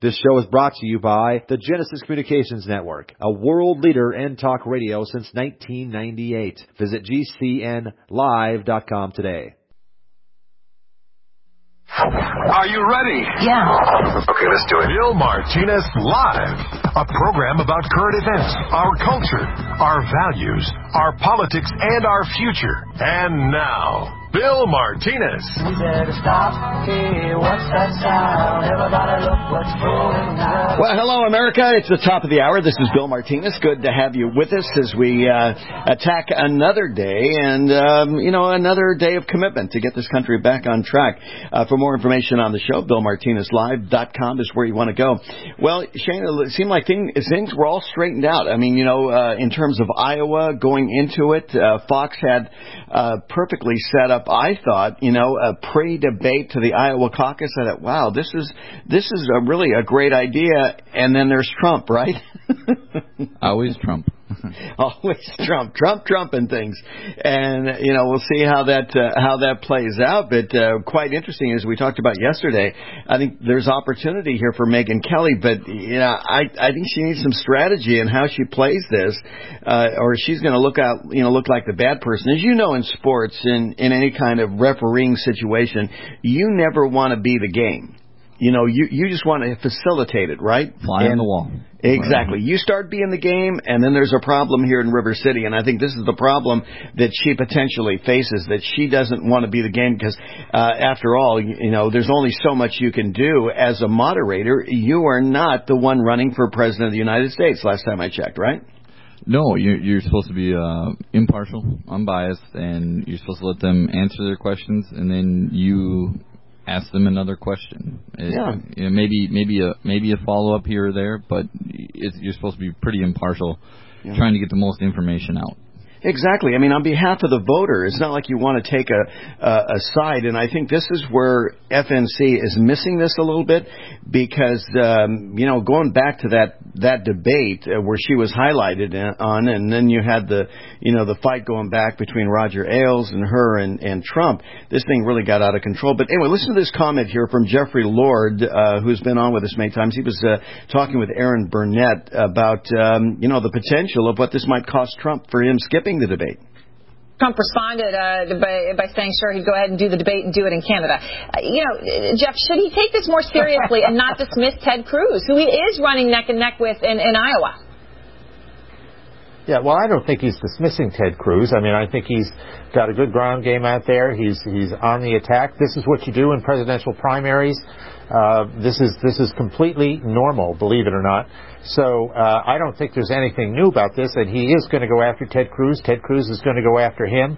This show is brought to you by the Genesis Communications Network, a world leader in talk radio since 1998. Visit GCNlive.com today. Are you ready? Yeah. Okay, let's do it. Bill Martinez Live, a program about current events, our culture, our values, our politics, and our future. And now, Bill Martinez. We better stop. Hey, what's that sound? Everybody look what's going on. Well, hello, America. It's the top of the hour. This is Bill Martinez. Good to have you with us as we attack another day and, another day of commitment to get this country back on track. For more information on the show, BillMartinezLive.com is where you want to go. Well, Shane, it seemed like things were all straightened out. I mean, in terms of Iowa going into it, Fox had perfectly set up, I thought, a pre-debate to the Iowa caucus. I thought, wow, this is really a great idea. And then there's Trump, right? Always Trump. Always Trump and things. And, we'll see how that plays out. But quite interesting, as we talked about yesterday, I think there's opportunity here for Megyn Kelly. But, I think she needs some strategy in how she plays this, or she's going to look like the bad person. As you know, in sports, in any kind of refereeing situation, you never want to be the game. You just want to facilitate it, right? Fly on the wall. Exactly. You start being the game, and then there's a problem here in River City. And I think this is the problem that she potentially faces, that she doesn't want to be the game because, after all, there's only so much you can do as a moderator. You are not the one running for president of the United States, last time I checked, right? No, you're supposed to be impartial, unbiased, and you're supposed to let them answer their questions, and then you ask them another question. Maybe a follow up here or there, but you're supposed to be pretty impartial, trying to get the most information out. Exactly. I mean, on behalf of the voter, it's not like you want to take a side, and I think this is where FNC is missing this a little bit because, going back to that debate where she was highlighted on, and then you had the fight going back between Roger Ailes and her and Trump. This thing really got out of control. But anyway, listen to this comment here from Jeffrey Lord, who's been on with us many times. He was talking with Aaron Burnett about, the potential of what this might cost Trump for him skipping the debate. Trump responded by saying, sure, he'd go ahead and do the debate and do it in Canada. Jeff, should he take this more seriously and not dismiss Ted Cruz, who he is running neck and neck with in Iowa? Yeah, well, I don't think he's dismissing Ted Cruz. I mean, I think he's got a good ground game out there. He's on the attack. This is what you do in presidential primaries. This is completely normal, believe it or not. So I don't think there's anything new about this, and he is going to go after Ted Cruz. Ted Cruz is going to go after him.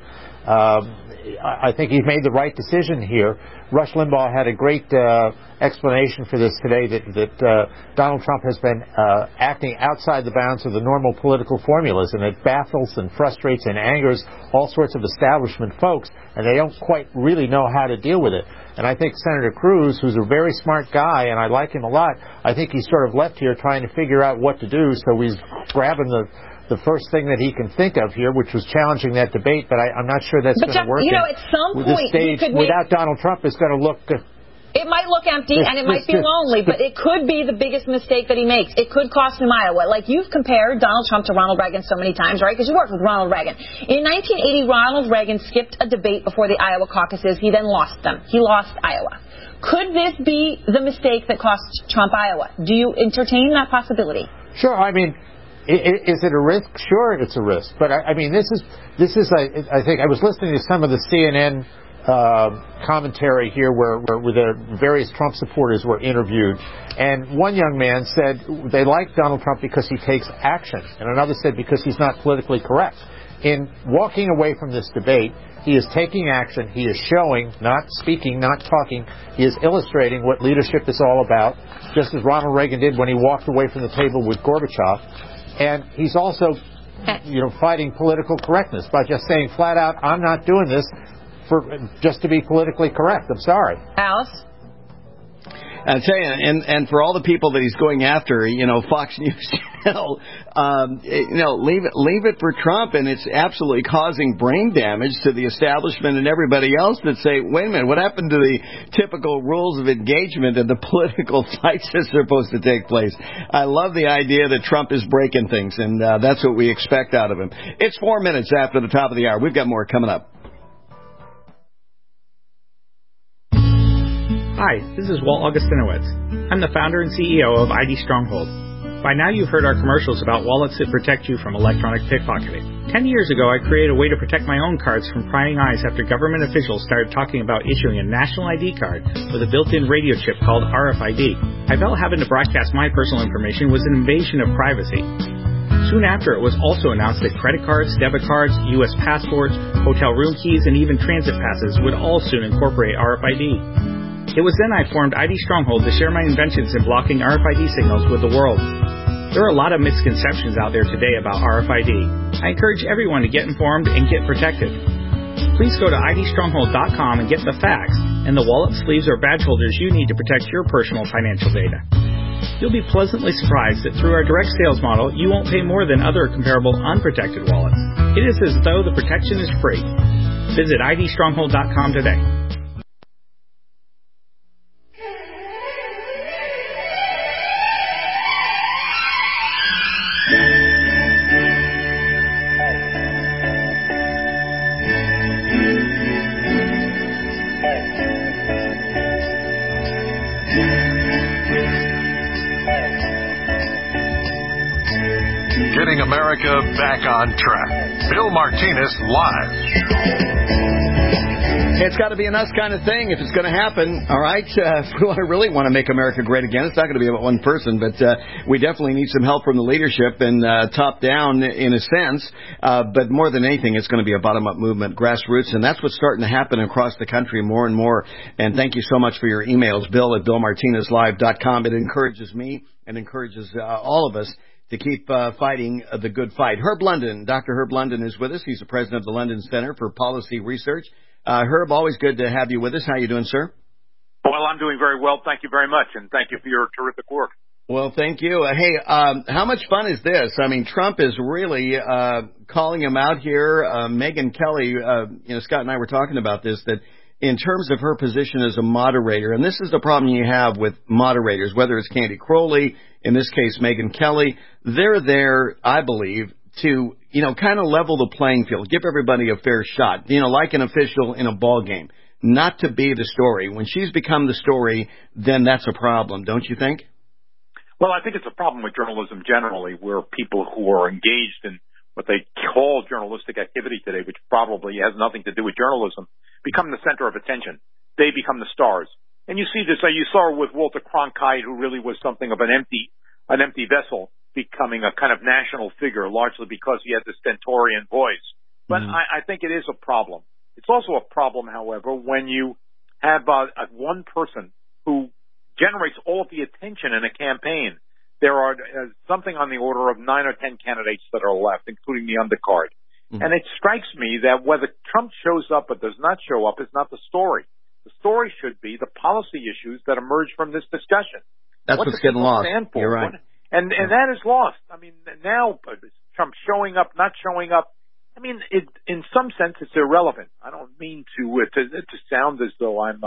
I think he's made the right decision here. Rush Limbaugh had a great explanation for this today, that Donald Trump has been acting outside the bounds of the normal political formulas, and it baffles and frustrates and angers all sorts of establishment folks, and they don't quite really know how to deal with it. And I think Senator Cruz, who's a very smart guy, and I like him a lot, I think he's sort of left here trying to figure out what to do, so he's grabbing the first thing that he can think of here, which was challenging that debate, but I'm not sure that's going to work. At some point, stage, without Donald Trump, it's going to look... It might look empty and it might be lonely, but it could be the biggest mistake that he makes. It could cost him Iowa. Like, you've compared Donald Trump to Ronald Reagan so many times, right? Because you worked with Ronald Reagan. In 1980, Ronald Reagan skipped a debate before the Iowa caucuses. He then lost them. He lost Iowa. Could this be the mistake that cost Trump Iowa? Do you entertain that possibility? Sure. I mean, is it a risk? Sure, it's a risk. But I mean, this is. I think I was listening to some of the CNN commentary here where the various Trump supporters were interviewed, and one young man said they like Donald Trump because he takes action, and another said because he's not politically correct. In walking away from this debate, he is taking action. He is showing, not speaking, not talking. He is illustrating what leadership is all about, just as Ronald Reagan did when he walked away from the table with Gorbachev. And he's also, fighting political correctness by just saying flat out, I'm not doing this just to be politically correct. I'm sorry. Alice? I tell you, and for all the people that he's going after, Fox News Channel, leave it for Trump, and it's absolutely causing brain damage to the establishment and everybody else that say, wait a minute, what happened to the typical rules of engagement and the political fights that's supposed to take place? I love the idea that Trump is breaking things, and that's what we expect out of him. It's 4 minutes after the top of the hour. We've got more coming up. Hi, this is Walt Augustinowicz. I'm the founder and CEO of ID Stronghold. By now you've heard our commercials about wallets that protect you from electronic pickpocketing. 10 years ago, I created a way to protect my own cards from prying eyes after government officials started talking about issuing a national ID card with a built-in radio chip called RFID. I felt having to broadcast my personal information was an invasion of privacy. Soon after, it was also announced that credit cards, debit cards, U.S. passports, hotel room keys, and even transit passes would all soon incorporate RFID. It was then I formed ID Stronghold to share my inventions in blocking RFID signals with the world. There are a lot of misconceptions out there today about RFID. I encourage everyone to get informed and get protected. Please go to idstronghold.com and get the facts and the wallet, sleeves, or badge holders you need to protect your personal financial data. You'll be pleasantly surprised that through our direct sales model, you won't pay more than other comparable unprotected wallets. It is as though the protection is free. Visit idstronghold.com today. Getting America back on track. Bill Martinez Live. It's got to be an us kind of thing if it's going to happen, all right? If we really want to make America great again, it's not going to be about one person, but we definitely need some help from the leadership and top down in a sense. But more than anything, it's going to be a bottom-up movement, grassroots, and that's what's starting to happen across the country more and more. And thank you so much for your emails, Bill at BillMartinezLive.com. It encourages me and encourages all of us to keep fighting the good fight. Herb London, Dr. Herb London is with us. He's the president of the London Center for Policy Research. Herb, always good to have you with us. How are you doing, sir? Well, I'm doing very well. Thank you very much, and thank you for your terrific work. Well, thank you. Hey, how much fun is this? I mean, Trump is really calling him out here. Megyn Kelly, Scott and I were talking about this, that in terms of her position as a moderator, and this is the problem you have with moderators, whether it's Candy Crowley, in this case Megyn Kelly, they're there, I believe, to, kind of level the playing field, give everybody a fair shot, like an official in a ball game, not to be the story. When she's become the story, then that's a problem, don't you think? Well, I think it's a problem with journalism generally, where people who are engaged in what they call journalistic activity today, which probably has nothing to do with journalism, become the center of attention. They become the stars. And you see this, you saw with Walter Cronkite, who really was something of an empty vessel, becoming a kind of national figure, largely because he had this stentorian voice. But I think it is a problem. It's also a problem, however, when you have one person who generates all of the attention in a campaign. There are something on the order of 9 or 10 candidates that are left, including the undercard. And it strikes me that whether Trump shows up or does not show up is not the story. The story should be the policy issues that emerge from this discussion. That's what's getting lost. You're right. And that is lost. I mean, now Trump showing up, not showing up. I mean, in some sense, it's irrelevant. I don't mean to sound as though I'm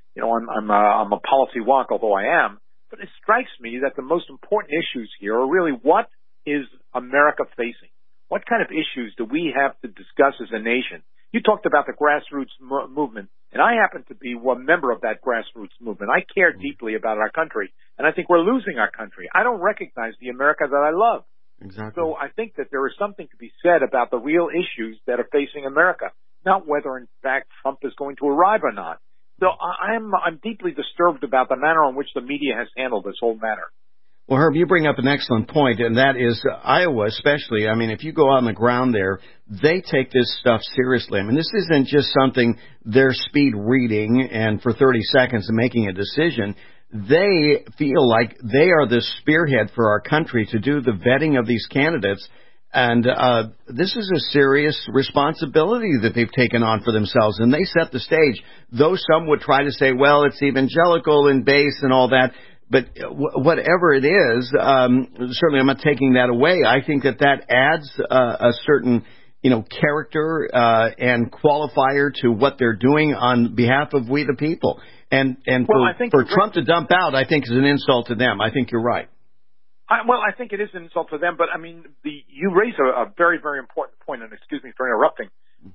a policy wonk, although I am. But it strikes me that the most important issues here are really what is America facing? What kind of issues do we have to discuss as a nation? You talked about the grassroots movement, and I happen to be one member of that grassroots movement. I care deeply about our country, and I think we're losing our country. I don't recognize the America that I love. Exactly. So I think that there is something to be said about the real issues that are facing America, not whether, in fact, Trump is going to arrive or not. So I'm deeply disturbed about the manner in which the media has handled this whole matter. Well, Herb, you bring up an excellent point, and that is Iowa especially. I mean, if you go out on the ground there, they take this stuff seriously. I mean, this isn't just something they're speed reading and for 30 seconds and making a decision. They feel like they are the spearhead for our country to do the vetting of these candidates. And this is a serious responsibility that they've taken on for themselves, and they set the stage. Though some would try to say, well, it's evangelical and base and all that, but whatever it is, certainly I'm not taking that away. I think that adds a certain character and qualifier to what they're doing on behalf of we the people. And for Trump to dump out, I think is an insult to them. I think you're right. I think it is an insult to them, but I mean, you raise a very, very important point, and excuse me for interrupting.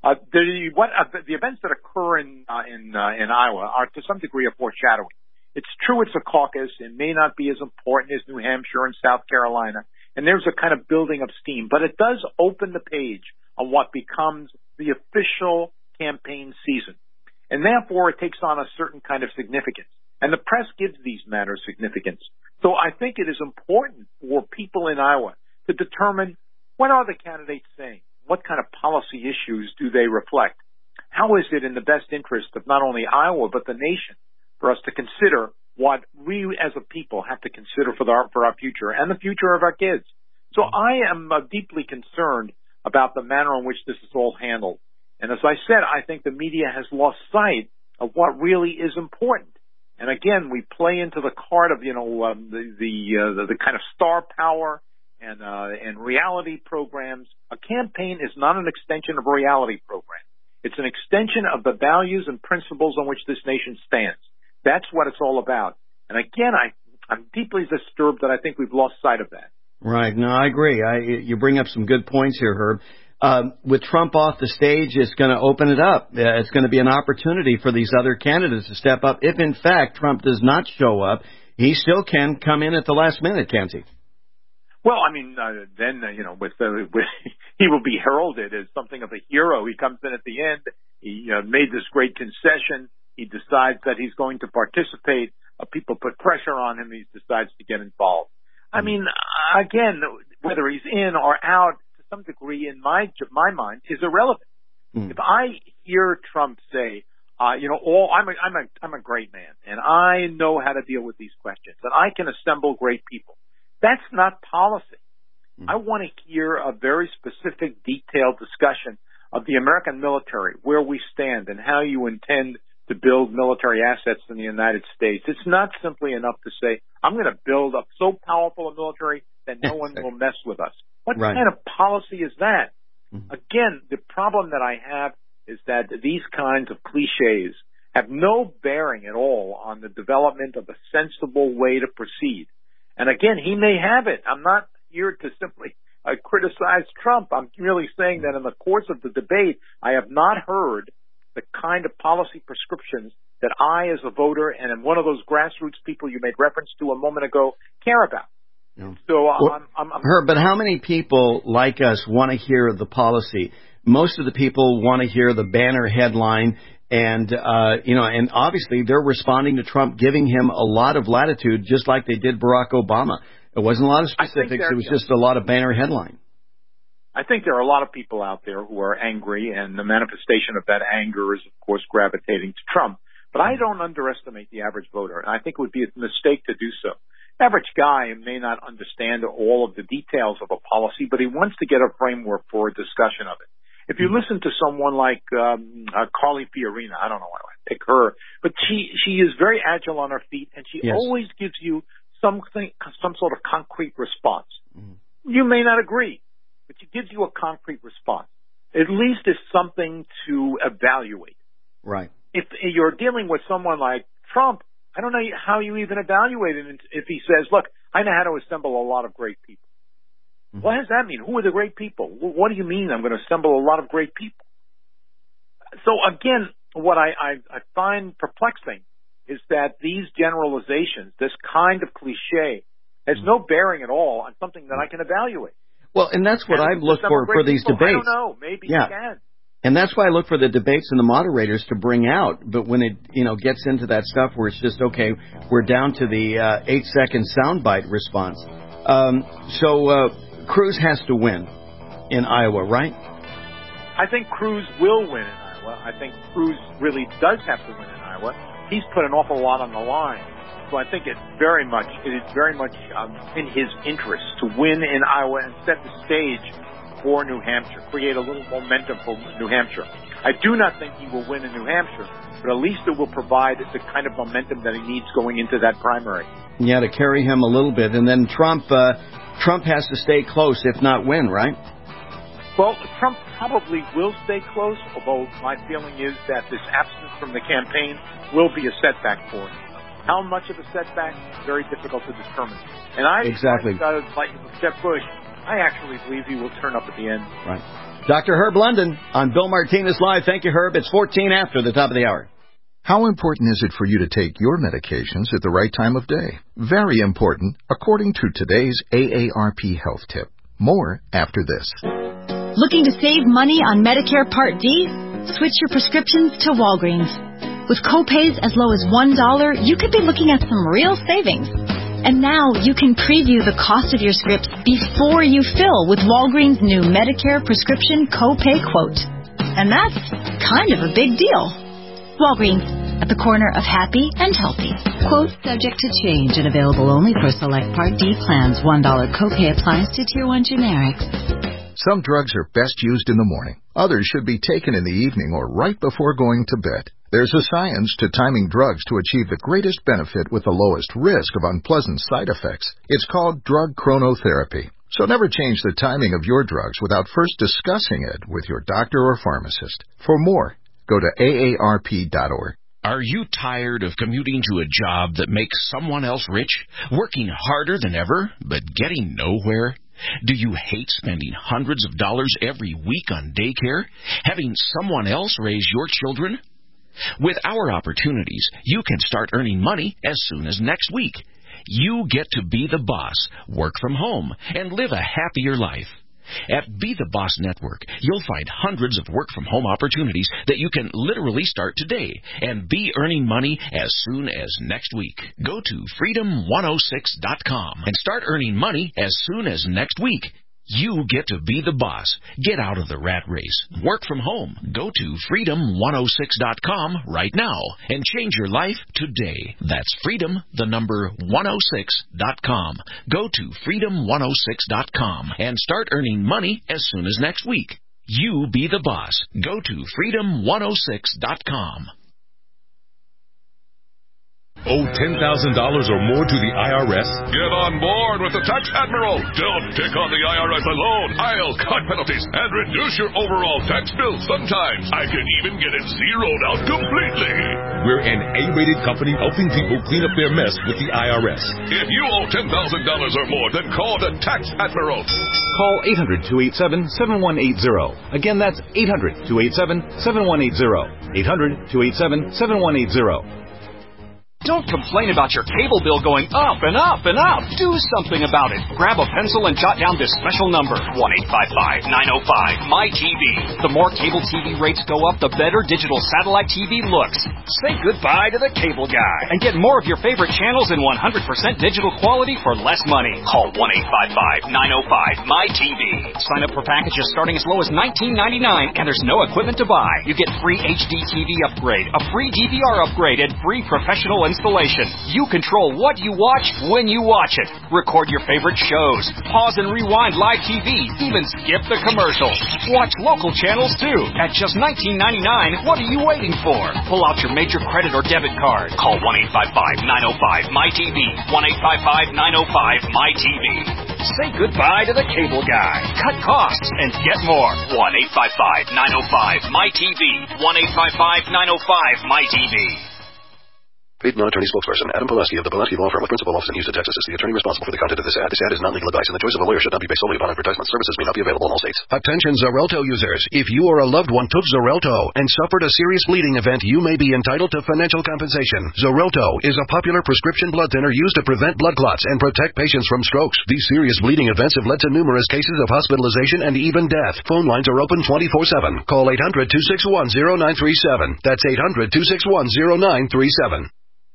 The events that occur in Iowa are to some degree a foreshadowing. It's true it's a caucus. It may not be as important as New Hampshire and South Carolina, and there's a kind of building of steam, but it does open the page on what becomes the official campaign season. And therefore, it takes on a certain kind of significance. And the press gives these matters significance. So I think it is important for people in Iowa to determine what are the candidates saying? What kind of policy issues do they reflect? How is it in the best interest of not only Iowa, but the nation for us to consider what we as a people have to consider for our future and the future of our kids? So I am deeply concerned about the manner in which this is all handled. And as I said, I think the media has lost sight of what really is important. And again, we play into the card of, the kind of star power and reality programs. A campaign is not an extension of a reality program. It's an extension of the values and principles on which this nation stands. That's what it's all about. And again, I'm deeply disturbed that I think we've lost sight of that. Right. No, I agree. You bring up some good points here, Herb. With Trump off the stage, it's going to open it up. It's going to be an opportunity for these other candidates to step up. If, in fact, Trump does not show up, he still can come in at the last minute, can't he? Well, I mean, then, he will be heralded as something of a hero. He comes in at the end. He made this great concession. He decides that he's going to participate. People put pressure on him. He decides to get involved. I mean, again, whether he's in or out, to some degree, in my mind, is irrelevant. If I hear Trump say, I'm a great man, and I know how to deal with these questions, and I can assemble great people, that's not policy. I want to hear a very specific, detailed discussion of the American military, where we stand, and how you intend to build military assets in the United States. It's not simply enough to say, I'm going to build up so powerful a military that no one will mess with us. What kind of policy is that? Again, the problem that I have is that these kinds of cliches have no bearing at all on the development of a sensible way to proceed. And again, he may have it. I'm not here to simply criticize Trump. I'm really saying that in the course of the debate, I have not heard the kind of policy prescriptions that I, as a voter, and in one of those grassroots people you made reference to a moment ago, care about. Yeah. So Herb, but how many people like us want to hear the policy? Most of the people want to hear the banner headline, and and obviously they're responding to Trump, giving him a lot of latitude, just like they did Barack Obama. It wasn't a lot of specifics; it was just a lot of banner headline. I think there are a lot of people out there who are angry, and the manifestation of that anger is, of course, gravitating to Trump. But I don't underestimate the average voter, and I think it would be a mistake to do so. The average guy may not understand all of the details of a policy, but he wants to get a framework for a discussion of it. If you listen to someone like Carly Fiorina, I don't know why I pick her, but she is very agile on her feet, and she always gives you some sort of concrete response. You may not agree, but she gives you a concrete response. At least it's something to evaluate. Right. If you're dealing with someone like Trump, I don't know how you even evaluate it if he says, look, I know how to assemble a lot of great people. What does that mean? Who are the great people? What do you mean I'm going to assemble a lot of great people? So again, what I find perplexing is that these generalizations, this kind of cliche, has no bearing at all on something that I can evaluate. Well, and that's what I look for these debates. I don't know. Maybe you can. And that's why I look for the debates and the moderators to bring out. But when it gets into that stuff where it's just, okay, we're down to the 8-second soundbite response. So Cruz has to win in Iowa, right? I think Cruz will win in Iowa. I think Cruz really does have to win in Iowa. He's put an awful lot on the line. So I think it is very much in his interest to win in Iowa and set the stage for New Hampshire, create a little momentum for New Hampshire. I do not think he will win in New Hampshire, but at least it will provide the kind of momentum that he needs going into that primary. Yeah, to carry him a little bit. And then Trump has to stay close, if not win, right? Well, Trump probably will stay close, although my feeling is that this absence from the campaign will be a setback for him. How much of a setback? Very difficult to determine. And like Jeb Bush, I actually believe he will turn up at the end. Right. Dr. Herb London on Bill Martinez Live. Thank you, Herb. It's 14 after the top of the hour. How important is it for you to take your medications at the right time of day? Very important, according to today's AARP Health Tip. More after this. Looking to save money on Medicare Part D? Switch your prescriptions to Walgreens. With copays as low as $1, you could be looking at some real savings. And now you can preview the cost of your scripts before you fill with Walgreens' new Medicare prescription copay quote. And that's kind of a big deal. Walgreens, at the corner of happy and healthy. Quote subject to change and available only for select Part D plans. $1 copay applies to Tier 1 generics. Some drugs are best used in the morning. Others should be taken in the evening or right before going to bed. There's a science to timing drugs to achieve the greatest benefit with the lowest risk of unpleasant side effects. It's called drug chronotherapy. So never change the timing of your drugs without first discussing it with your doctor or pharmacist. For more, go to aarp.org. Are you tired of commuting to a job that makes someone else rich, working harder than ever, but getting nowhere? Do you hate spending hundreds of dollars every week on daycare, having someone else raise your children? With our opportunities, you can start earning money as soon as next week. You get to be the boss, work from home, and live a happier life. At Be the Boss Network, you'll find hundreds of work-from-home opportunities that you can literally start today and be earning money as soon as next week. Go to freedom106.com and start earning money as soon as next week. You get to be the boss. Get out of the rat race. Work from home. Go to freedom106.com right now and change your life today. That's freedom106.com. Go to freedom106.com and start earning money as soon as next week. You be the boss. Go to freedom106.com. Owe $10,000 or more to the IRS? Get on board with the Tax Admiral. Don't take on the IRS alone. I'll cut penalties and reduce your overall tax bill. Sometimes I can even get it zeroed out completely. We're an A-rated company helping people clean up their mess with the IRS. If you owe $10,000 or more, then call the Tax Admiral. Call 800-287-7180. Again, that's 800-287-7180. 800-287-7180. Don't complain about your cable bill going up and up and up. Do something about it. Grab a pencil and jot down this special number, 1-855-905-MY-TV. The more cable TV rates go up, the better digital satellite TV looks. Say goodbye to the cable guy and get more of your favorite channels in 100% digital quality for less money. Call 1-855-905-MY-TV. Sign up for packages starting as low as $19.99, and there's no equipment to buy. You get free HD TV upgrade, a free DVR upgrade, and free professional installation. You control what you watch when you watch it. Record your favorite shows. Pause and rewind live TV. Even skip the commercials. Watch local channels too. At just $19.99, what are you waiting for? Pull out your major credit or debit card. Call 1-855-905-MY-TV. 1-855-905-MY-TV. Say goodbye to the cable guy. Cut costs and get more. 1-855-905-MY-TV. 1-855-905-MY-TV. Paid non-attorney spokesperson Adam Pulaski of the Pulaski Law Firm with principal office in Houston, Texas is the attorney responsible for the content of this ad. This ad is not legal advice, and the choice of a lawyer should not be based solely upon advertisement. Services may not be available in all states. Attention Xarelto users. If you or a loved one took Xarelto and suffered a serious bleeding event, you may be entitled to financial compensation. Xarelto is a popular prescription blood thinner used to prevent blood clots and protect patients from strokes. These serious bleeding events have led to numerous cases of hospitalization and even death. Phone lines are open 24/7. Call 800-261-0937. That's 800-261-0937.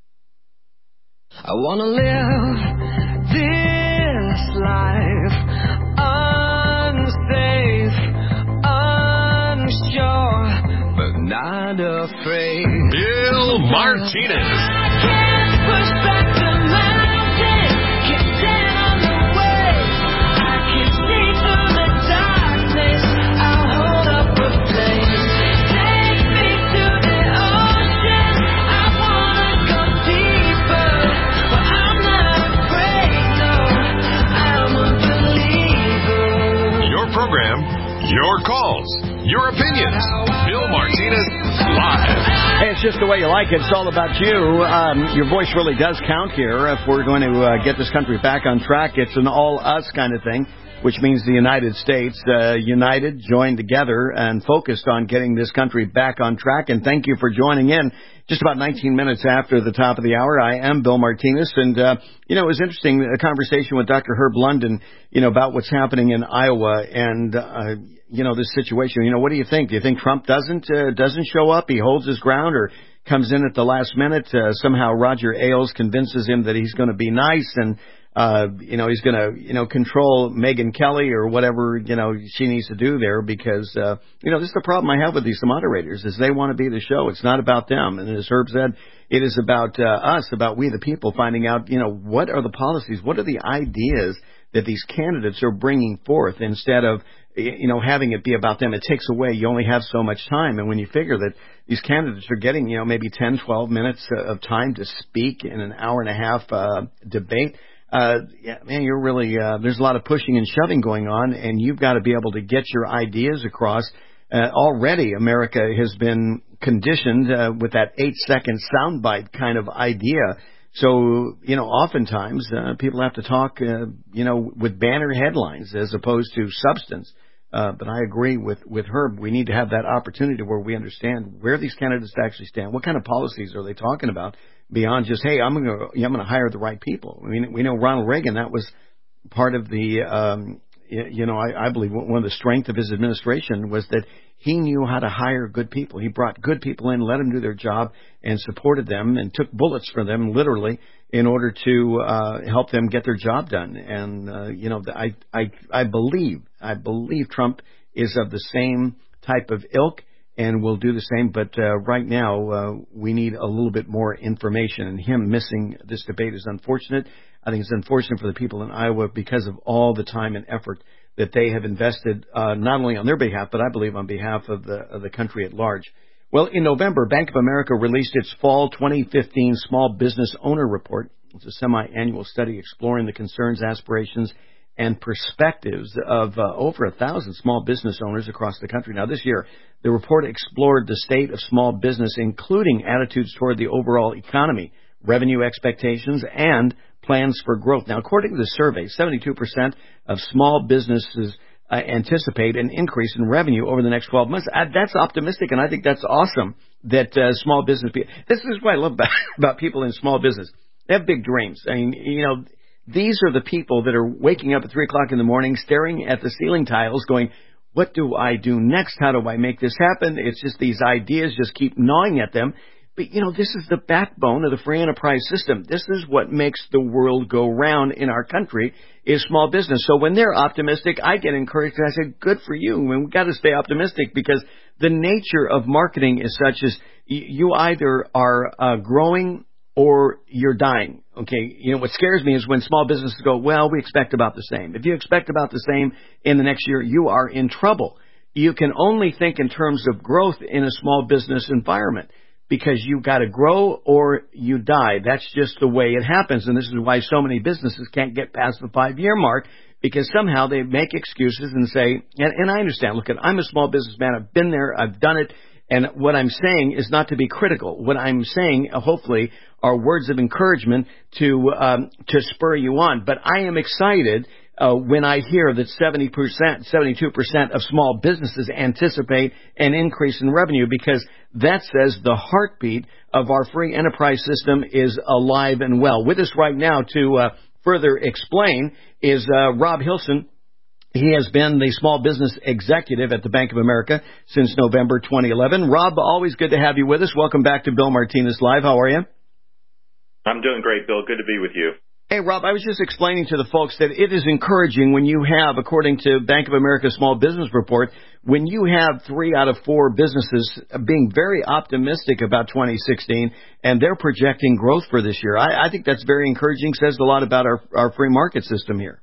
I wanna live this life unsafe, unsure, but not afraid. Bill Martinez. I can't push back the mountain, get down on the way. I can see through the darkness. Your calls, your opinions. Bill Martinez Live. Hey, it's just the way you like it. It's all about you. Your voice really does count here. If we're going to get this country back on track, it's an all-us kind of thing, which means the United States united, joined together, and focused on getting this country back on track. And thank you for joining in. Just about 19 minutes after the top of the hour, I am Bill Martinez. And, it was interesting, a conversation with Dr. Herb London, about what's happening in Iowa and, this situation. What do you think? Do you think Trump doesn't show up? He holds his ground or comes in at the last minute? Somehow Roger Ailes convinces him that he's going to be nice and, he's going to, control Megyn Kelly or whatever, she needs to do there because, this is the problem I have with these moderators is they want to be the show. It's not about them. And as Herb said, it is about us, about we the people finding out, what are the policies, what are the ideas that these candidates are bringing forth instead of, having it be about them. It takes away. You only have so much time. And when you figure that these candidates are getting, maybe 10, 12 minutes of time to speak in an hour and a half debate, you're really, there's a lot of pushing and shoving going on, and you've got to be able to get your ideas across. Already, America has been conditioned with that 8-second soundbite kind of idea. So, oftentimes people have to talk, with banner headlines as opposed to substance. But I agree with Herb. We need to have that opportunity where we understand where these candidates actually stand. What kind of policies are they talking about beyond just, hey, I'm going to hire the right people. I mean, we know Ronald Reagan, that was part of the, I believe one of the strengths of his administration was that he knew how to hire good people. He brought good people in, let them do their job, and supported them and took bullets for them, literally, in order to help them get their job done. And, I believe Trump is of the same type of ilk and will do the same. But right now, we need a little bit more information. And him missing this debate is unfortunate. I think it's unfortunate for the people in Iowa because of all the time and effort that they have invested, not only on their behalf, but I believe on behalf of the country at large. Well, in November, Bank of America released its Fall 2015 Small Business Owner Report. It's a semi-annual study exploring the concerns, aspirations, and perspectives of over 1,000 small business owners across the country. Now, this year, the report explored the state of small business, including attitudes toward the overall economy, revenue expectations, and plans for growth. Now, according to the survey, 72% of small businesses anticipate an increase in revenue over the next 12 months. That's optimistic, and I think that's awesome that small business people. This is what I love about people in small business. They have big dreams. I mean, these are the people that are waking up at 3 o'clock in the morning, staring at the ceiling tiles, going, what do I do next? How do I make this happen? It's just these ideas just keep gnawing at them. But, this is the backbone of the free enterprise system. This is what makes the world go round in our country is small business. So when they're optimistic, I get encouraged. And I say, good for you. I mean, we've got to stay optimistic because the nature of marketing is such as you either are growing or you're dying. Okay. What scares me is when small businesses go, well, we expect about the same. If you expect about the same in the next year, you are in trouble. You can only think in terms of growth in a small business environment. Because you've got to grow or you die. That's just the way it happens. And this is why so many businesses can't get past the 5-year mark because somehow they make excuses and say, and I understand, look, I'm a small businessman. I've been there. I've done it. And what I'm saying is not to be critical. What I'm saying, hopefully, are words of encouragement to spur you on. But I am excited when I hear that 72% of small businesses anticipate an increase in revenue because that says the heartbeat of our free enterprise system is alive and well. With us right now to further explain is Rob Hilson. He has been the small business executive at the Bank of America since November 2011. Rob, always good to have you with us. Welcome back to Bill Martinez Live. How are you? I'm doing great, Bill. Good to be with you. Hey, Rob, I was just explaining to the folks that it is encouraging when you have, according to Bank of America Small Business Report, when you have 3 out of 4 businesses being very optimistic about 2016 and they're projecting growth for this year. I think that's very encouraging, says a lot about our free market system here.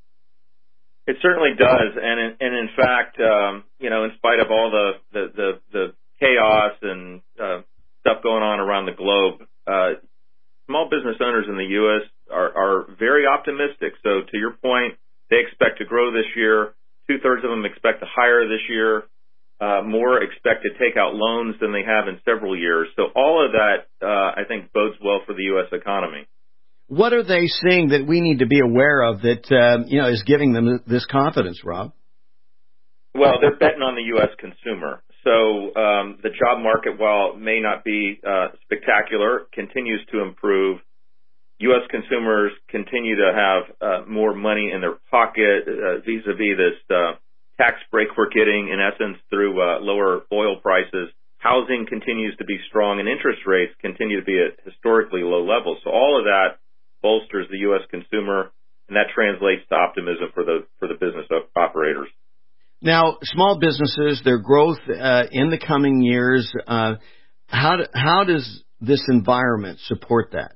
It certainly does. And in fact, in spite of all the chaos and stuff going on around the globe, small business owners in the U.S. are very optimistic. So to your point, they expect to grow this year 2/3 of them expect to hire this year. More expect to take out loans than they have in several years. So all of that, I think, bodes well for the U.S. economy. What are they seeing that we need to be aware of that, is giving them this confidence, Rob? Well, they're betting on the U.S. consumer. So the job market, while it may not be spectacular, continues to improve. U.S. consumers continue to have more money in their pocket vis-a-vis this tax break we're getting, in essence, through lower oil prices. Housing continues to be strong, and interest rates continue to be at historically low levels. So all of that bolsters the U.S. consumer, and that translates to optimism for the business operators. Now, small businesses, their growth in the coming years, how does this environment support that?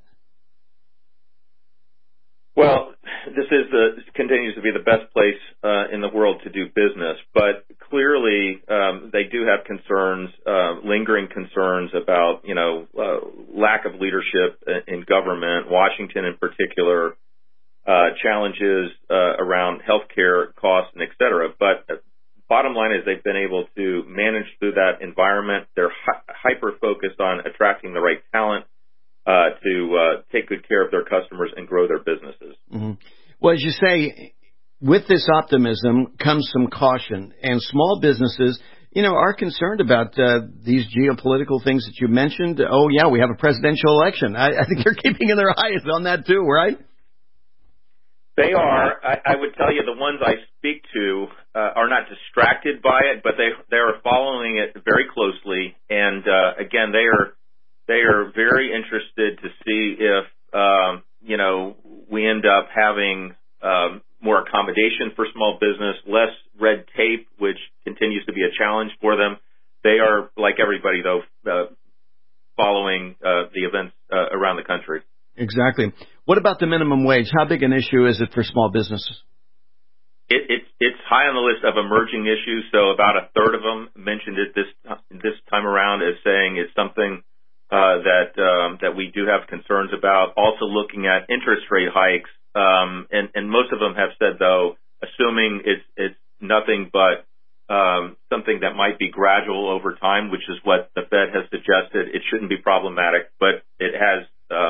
Well, this continues to be the best place in the world to do business, but clearly they do have concerns, lingering concerns about lack of leadership in government, Washington in particular, challenges around healthcare costs and et cetera. But bottom line is they've been able to manage through that environment. They're hyper focused on attracting the right talent to take good care of their customers and grow their businesses. Mm-hmm. Well, as you say, with this optimism comes some caution, and small businesses, are concerned about these geopolitical things that you mentioned. Oh, yeah, we have a presidential election. I think they're keeping their eyes on that too, right? They are. I would tell you the ones I speak to are not distracted by it, but they are following it very closely. And again, they are very interested to see if we end up having more accommodation for small business, less red tape, which continues to be a challenge for them. They are, like everybody, though, following the events around the country. Exactly. What about the minimum wage? How big an issue is it for small businesses? It's high on the list of emerging issues. So about a third of them mentioned it this time around as saying it's something that we do have concerns about. Also looking at interest rate hikes, and most of them have said, though, assuming it's nothing but something that might be gradual over time, which is what the Fed has suggested, it shouldn't be problematic, but it has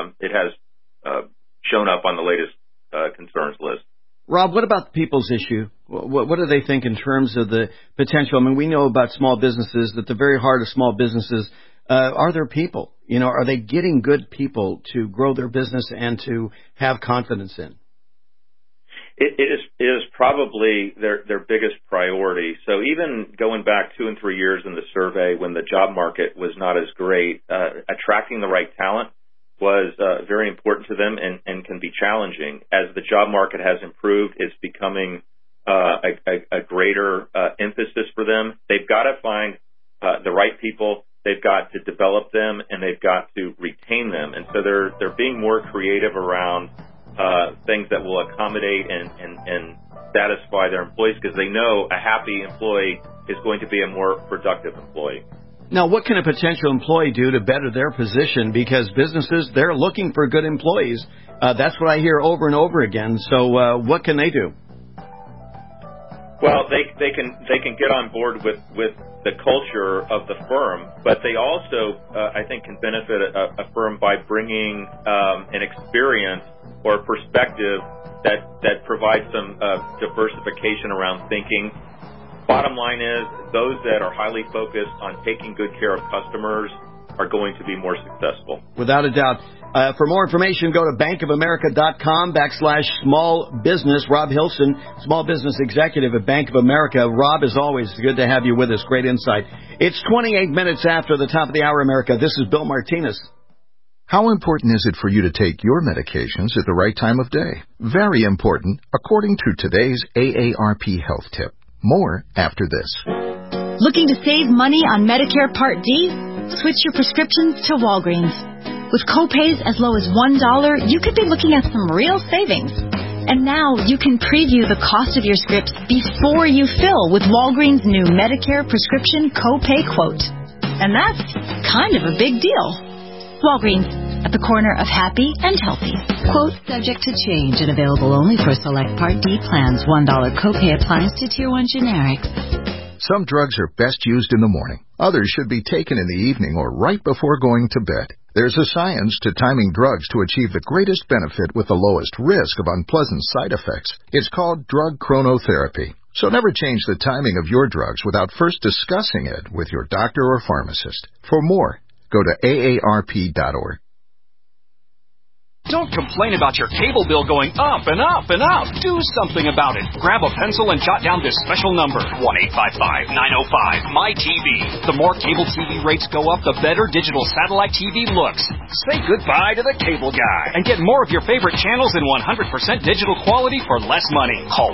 shown up on the latest concerns list. Rob, what about the people's issue? What do they think in terms of the potential? I mean, we know about small businesses, that the very heart of small businesses are their people. Are they getting good people to grow their business and to have confidence in? It is probably their biggest priority. So even going back 2 and 3 years in the survey when the job market was not as great, attracting the right talent was very important to them and can be challenging. As the job market has improved, it's becoming a greater emphasis for them. They've got to find the right people. They've got to develop them, and they've got to retain them. And so they're being more creative around things that will accommodate and satisfy their employees, because they know a happy employee is going to be a more productive employee. Now, what can a potential employee do to better their position? Because businesses, they're looking for good employees. That's what I hear over and over again. So what can they do? Well, they can get on board with the culture of the firm, but they also, I think, can benefit a firm by bringing an experience or perspective that provides some diversification around thinking. Bottom line is, those that are highly focused on taking good care of customers are going to be more successful. Without a doubt. For more information, go to bankofamerica.com/small-business. Rob Hilson, small business executive at Bank of America. Rob, as always, good to have you with us. Great insight. It's 28 minutes after the top of the hour, America. This is Bill Martinez. How important is it for you to take your medications at the right time of day? Very important, according to today's AARP Health Tip. More after this. Looking to save money on Medicare Part D? Switch your prescriptions to Walgreens. With copays as low as $1, you could be looking at some real savings. And now you can preview the cost of your scripts before you fill with Walgreens' new Medicare prescription copay quote. And that's kind of a big deal. Walgreens, at the corner of happy and healthy. Quote, subject to change and available only for select Part D plans. $1 copay applies to Tier 1 generics. Some drugs are best used in the morning. Others should be taken in the evening or right before going to bed. There's a science to timing drugs to achieve the greatest benefit with the lowest risk of unpleasant side effects. It's called drug chronotherapy. So never change the timing of your drugs without first discussing it with your doctor or pharmacist. For more, go to aarp.org. Don't complain about your cable bill going up and up and up. Do something about it. Grab a pencil and jot down this special number, 1-855-905-MY-TV. The more cable TV rates go up, the better digital satellite TV looks. Say goodbye to the cable guy and get more of your favorite channels in 100% digital quality for less money. Call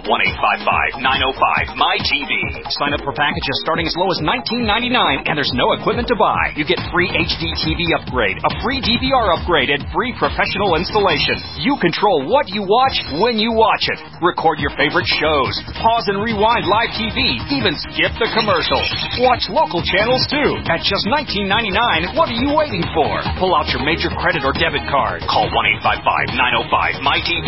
1-855-905-MY-TV. Sign up for packages starting as low as $19.99, and there's no equipment to buy. You get free HD TV upgrade, a free DVR upgrade, and free professional installation. You control what you watch when you watch it. Record your favorite shows. Pause and rewind live TV. Even skip the commercials. Watch local channels too. At just $19.99, what are you waiting for? Pull out your major credit or debit card. Call 1-855-905-MY-TV.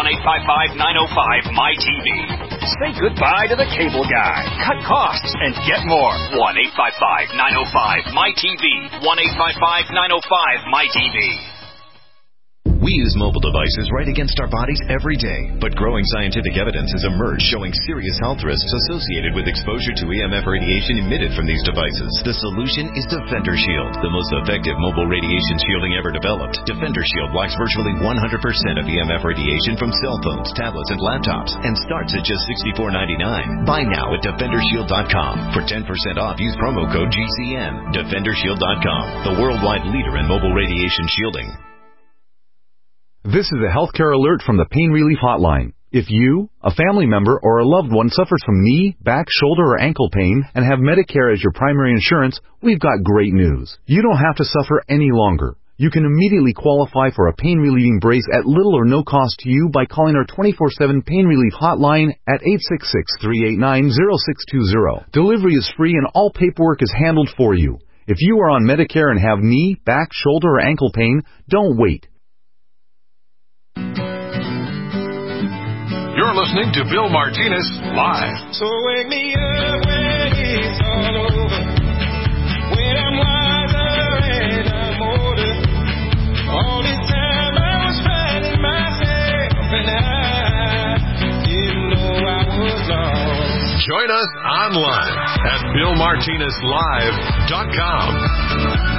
1-855-905-MY-TV. Say goodbye to the cable guy. Cut costs and get more. 1-855-905-MY-TV. 1-855-905-MY-TV. We use mobile devices right against our bodies every day, but growing scientific evidence has emerged showing serious health risks associated with exposure to EMF radiation emitted from these devices. The solution is Defender Shield, the most effective mobile radiation shielding ever developed. Defender Shield blocks virtually 100% of EMF radiation from cell phones, tablets, and laptops, and starts at just $64.99. Buy now at DefenderShield.com. For 10% off, use promo code GCN. DefenderShield.com, the worldwide leader in mobile radiation shielding. This is a healthcare alert from the Pain Relief Hotline. If you, a family member, or a loved one suffers from knee, back, shoulder, or ankle pain and have Medicare as your primary insurance, we've got great news. You don't have to suffer any longer. You can immediately qualify for a pain-relieving brace at little or no cost to you by calling our 24/7 Pain Relief Hotline at 866-389-0620. Delivery is free and all paperwork is handled for you. If you are on Medicare and have knee, back, shoulder, or ankle pain, don't wait. You're listening to Bill Martinez Live. So wake me up when it's all over, when I'm wiser and I'm older. All this time I was finding myself and I didn't know I was lost. Join us online at BillMartinezLive.com.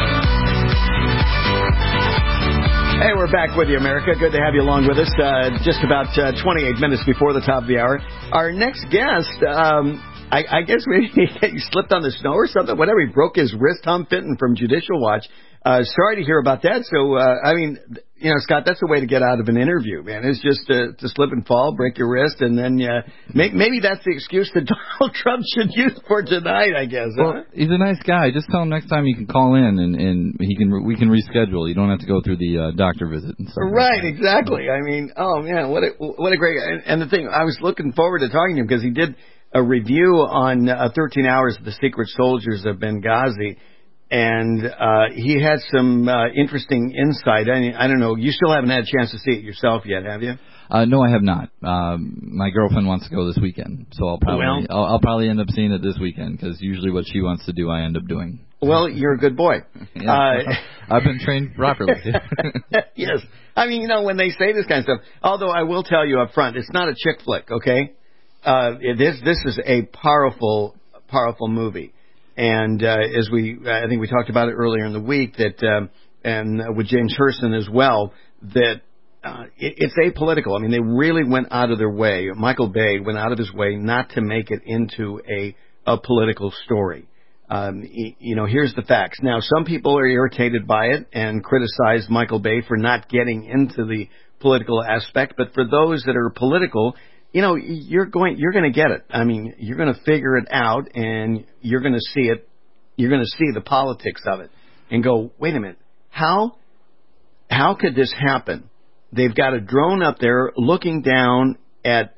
Hey, we're back with you, America. Good to have you along with us. Just about 28 minutes before the top of the hour. Our next guest, I guess he slipped on the snow or something. Whatever, he broke his wrist, Tom Fenton from Judicial Watch. Sorry to hear about that. So, I mean, you know, Scott, that's the way to get out of an interview, man. It's just to slip and fall, break your wrist, and then maybe that's the excuse that Donald Trump should use for tonight, I guess. Well, he's a nice guy. Just tell him next time you can call in, and we can reschedule. You don't have to go through the doctor visit and stuff. Right, exactly. I mean, oh man, what a great guy. And the thing, I was looking forward to talking to him because he did a review on 13 Hours of the Secret Soldiers of Benghazi. And he had some interesting insight. I don't know. You still haven't had a chance to see it yourself yet, have you? No, I have not. My girlfriend wants to go this weekend, so I'll probably end up seeing it this weekend because usually what she wants to do, I end up doing. Well, you're a good boy. I've been trained properly. Yes. I mean, you know, when they say this kind of stuff, although I will tell you up front, it's not a chick flick, okay? This is a powerful movie. And I think we talked about it earlier in the week that, and with James Hurston as well, that it's apolitical. I mean, they really went out of their way. Michael Bay went out of his way not to make it into a political story. You know, here's the facts. Now, some people are irritated by it and criticize Michael Bay for not getting into the political aspect. But for those that are political, you know, you're going to get it. I mean, you're going to figure it out, and you're going to see it. You're going to see the politics of it, and go, wait a minute, how could this happen? They've got a drone up there looking down at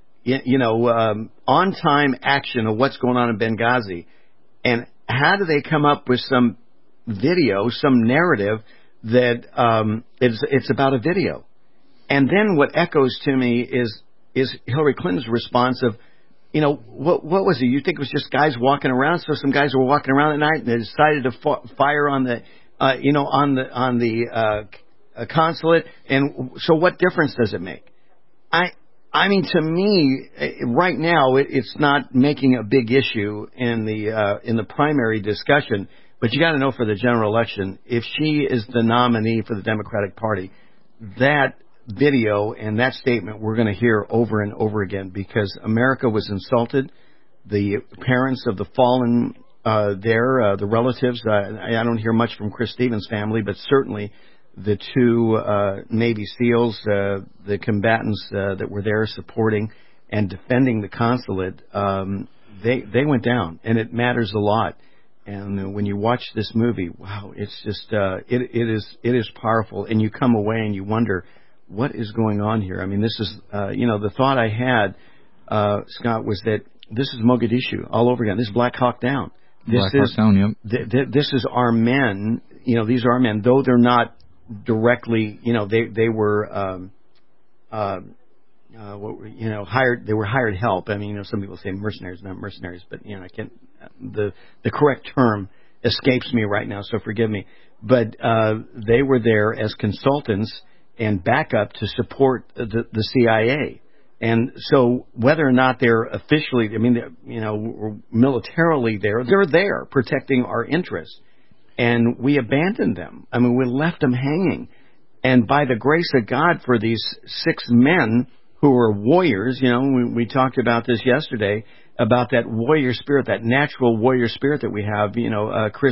on time action of what's going on in Benghazi, and how do they come up with some video, some narrative that it's about a video. And then what echoes to me is Hillary Clinton's response of, you know, what was it? You think it was just guys walking around? So some guys were walking around at night and they decided to fire on the, on the consulate. And so what difference does it make? I mean, to me, right now, it's not making a big issue in the primary discussion. But you got to know for the general election, if she is the nominee for the Democratic Party, that video and that statement we're going to hear over and over again, because America was insulted. The parents of the fallen the relatives, I don't hear much from Chris Stevens' family, but certainly the two Navy SEALs, the combatants that were there supporting and defending the consulate, they went down, and it matters a lot. And when you watch this movie, wow, it's just it is powerful, and you come away and you wonder what is going on here. I mean, this is the thought I had, Scott, was that this is Mogadishu all over again. This is Black Hawk Down. This is our men. These are our men, though they're not directly. They were hired. They were hired help. I mean, some people say mercenaries, not mercenaries, but I can't. The correct term escapes me right now, so forgive me. But they were there as consultants and backup to support the CIA. And so whether or not they're officially, militarily there, they're there protecting our interests. And we abandoned them. I mean, we left them hanging. And by the grace of God for these 6 men who are warriors, we talked about this yesterday, about that warrior spirit, that natural warrior spirit that we have. Chris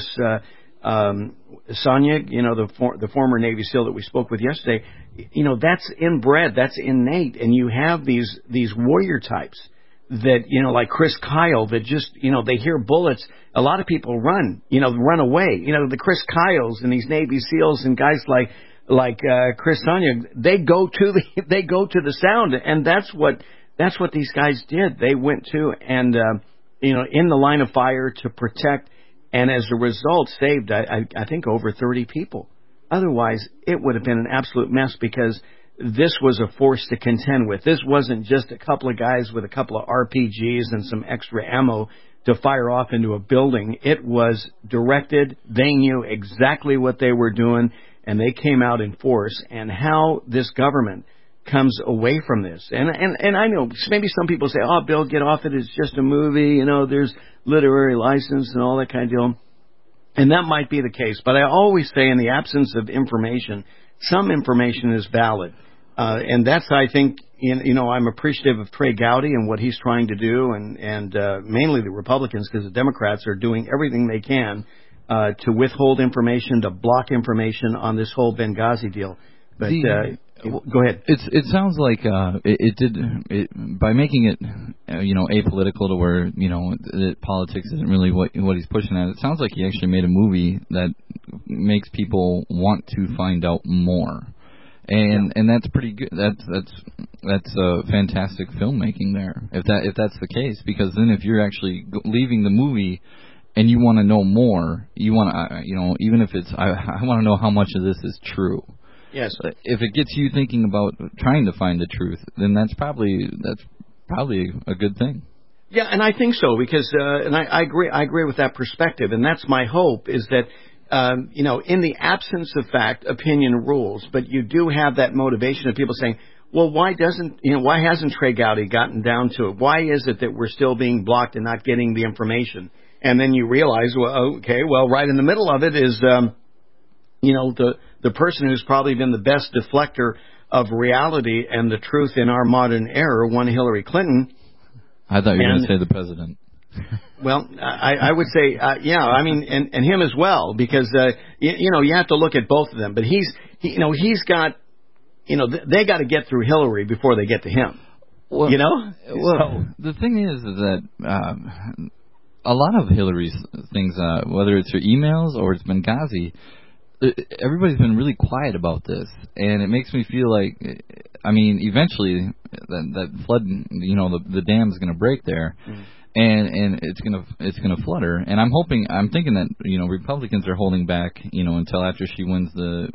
Sonia, the former Navy SEAL that we spoke with yesterday, that's inbred, that's innate, and you have these warrior types that, like Chris Kyle, that just, they hear bullets. A lot of people run away. The Chris Kyles and these Navy SEALs and guys like Chris Sonia, they go to the sound, and that's what these guys did. They went to and in the line of fire to protect, and as a result saved I think over 30 people. Otherwise, it would have been an absolute mess, because this was a force to contend with. This wasn't just a couple of guys with a couple of RPGs and some extra ammo to fire off into a building. It was directed. They knew exactly what they were doing, and they came out in force. And how this government comes away from this. And I know maybe some people say, oh, Bill, get off it. It's just a movie. There's literary license and all that kind of deal. And that might be the case. But I always say, in the absence of information, some information is valid. And that's, I think, I'm appreciative of Trey Gowdy and what he's trying to do, and mainly the Republicans, because the Democrats are doing everything they can to withhold information, to block information on this whole Benghazi deal. But go ahead. It sounds like by making it apolitical, to where politics isn't really what he's pushing at. It sounds like he actually made a movie that makes people want to find out more. And that's pretty good. That's fantastic filmmaking there. If that's the case, because then if you're actually leaving the movie and you want to know more, you want to even if it's I want to know how much of this is true. Yes. If it gets you thinking about trying to find the truth, then that's probably a good thing. Yeah, and I think so, because and I agree with that perspective, and that's my hope, is that in the absence of fact, opinion rules, but you do have that motivation of people saying, well, why hasn't Trey Gowdy gotten down to it? Why is it that we're still being blocked and not getting the information? And then you realize, right in the middle of it is, the person who's probably been the best deflector of reality and the truth in our modern era, one Hillary Clinton. I thought you were going to say the president. Well, I would say, and him as well, because, you have to look at both of them. But he's got, they got to get through Hillary before they get to him. Well, the thing is that a lot of Hillary's things, whether it's her emails or it's Benghazi, everybody's been really quiet about this, and it makes me feel like, eventually that flood, the dam's going to break there. and it's gonna flutter. And I'm thinking that Republicans are holding back until after she wins the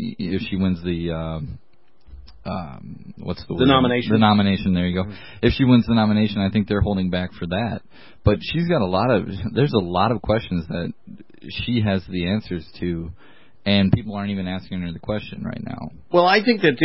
what's the word? Nomination. The nomination. There you go. If she wins the nomination, I think they're holding back for that. But she's got there's a lot of questions that she has the answers to, and people aren't even asking her the question right now. Well, I think that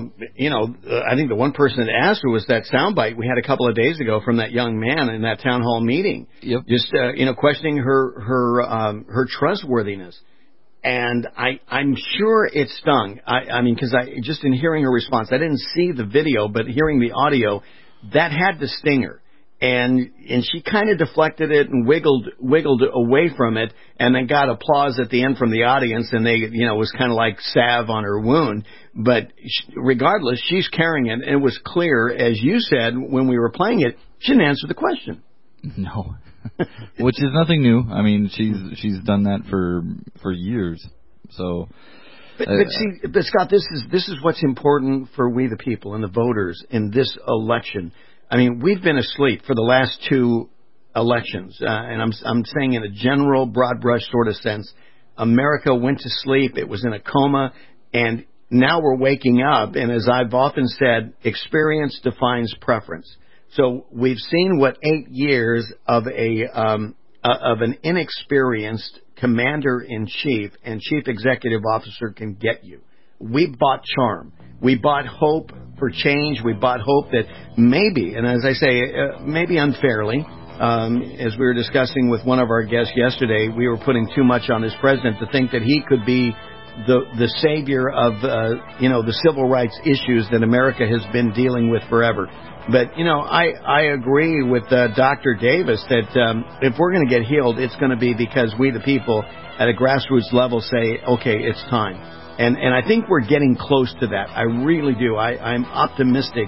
I think the one person that asked her was that soundbite we had a couple of days ago from that young man in that town hall meeting. Yep. Just questioning her trustworthiness. And I'm sure it stung. I mean, because just in hearing her response, I didn't see the video, but hearing the audio, that had to sting her. And she kind of deflected it and wiggled away from it, and then got applause at the end from the audience, and it was kind of like salve on her wound. But regardless, she's carrying it, and it was clear, as you said when we were playing it, she didn't answer the question. No. Which is nothing new. I mean, she's done that for years. So, but Scott, this is what's important for we the people and the voters in this election. I mean, we've been asleep for the last two elections, and I'm saying in a general, broad brush sort of sense. America went to sleep; it was in a coma, and now we're waking up. And as I've often said, experience defines preference. So we've seen what 8 years of an inexperienced commander-in-chief and chief executive officer can get you. We bought charm. We bought hope for change. We bought hope that maybe, and as I say, maybe unfairly, as we were discussing with one of our guests yesterday, we were putting too much on this president to think that he could be the savior of the civil rights issues that America has been dealing with forever. But I agree with Dr. Davis that if we're going to get healed, it's going to be because we the people at a grassroots level say, okay, it's time. And I think we're getting close to that. I really do. I'm optimistic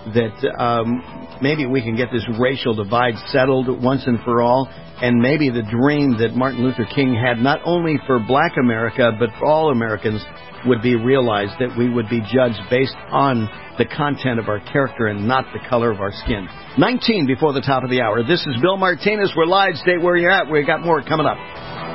that maybe we can get this racial divide settled once and for all, and maybe the dream that Martin Luther King had not only for black America but for all Americans would be realized, that we would be judged based on the content of our character and not the color of our skin. 19 before the top of the hour. This is Bill Martinez. We're live. Stay where you're at. We got more coming up.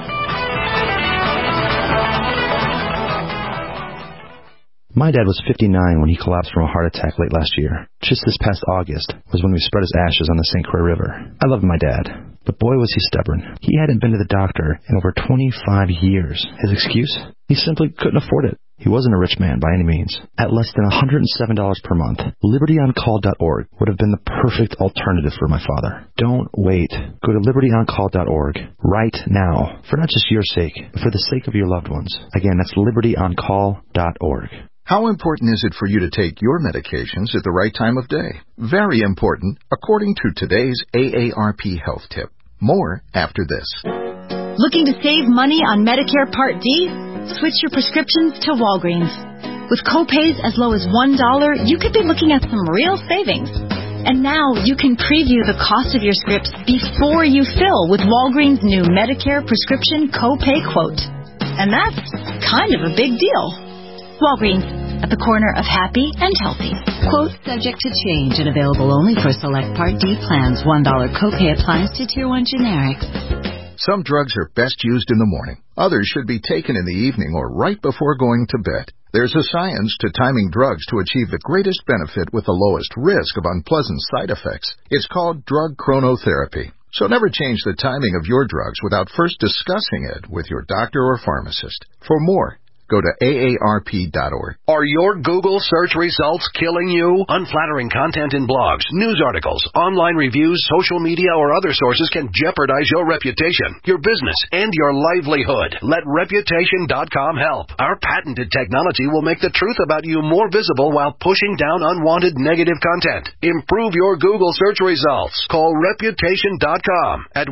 My dad was 59 when he collapsed from a heart attack late last year. Just this past August was when we spread his ashes on the St. Croix River. I loved my dad, but boy was he stubborn. He hadn't been to the doctor in over 25 years. His excuse? He simply couldn't afford it. He wasn't a rich man by any means. At less than $107 per month, LibertyOnCall.org would have been the perfect alternative for my father. Don't wait. Go to LibertyOnCall.org right now, for not just your sake, but for the sake of your loved ones. Again, that's LibertyOnCall.org. How important is it for you to take your medications at the right time of day? Very important, according to today's AARP Health Tip. More after this. Looking to save money on Medicare Part D? Switch your prescriptions to Walgreens. With copays as low as $1, you could be looking at some real savings. And now you can preview the cost of your scripts before you fill with Walgreens' new Medicare prescription copay quote. And that's kind of a big deal. Walgreens, at the corner of happy and healthy. Quote subject to change and available only for select Part D plans. $1 copay applies to Tier 1 generics. Some drugs are best used in the morning. Others should be taken in the evening or right before going to bed. There's a science to timing drugs to achieve the greatest benefit with the lowest risk of unpleasant side effects. It's called drug chronotherapy. So never change the timing of your drugs without first discussing it with your doctor or pharmacist. For more, go to AARP.org. Are your Google search results killing you? Unflattering content in blogs, news articles, online reviews, social media, or other sources can jeopardize your reputation, your business, and your livelihood. Let Reputation.com help. Our patented technology will make the truth about you more visible while pushing down unwanted negative content. Improve your Google search results. Call Reputation.com at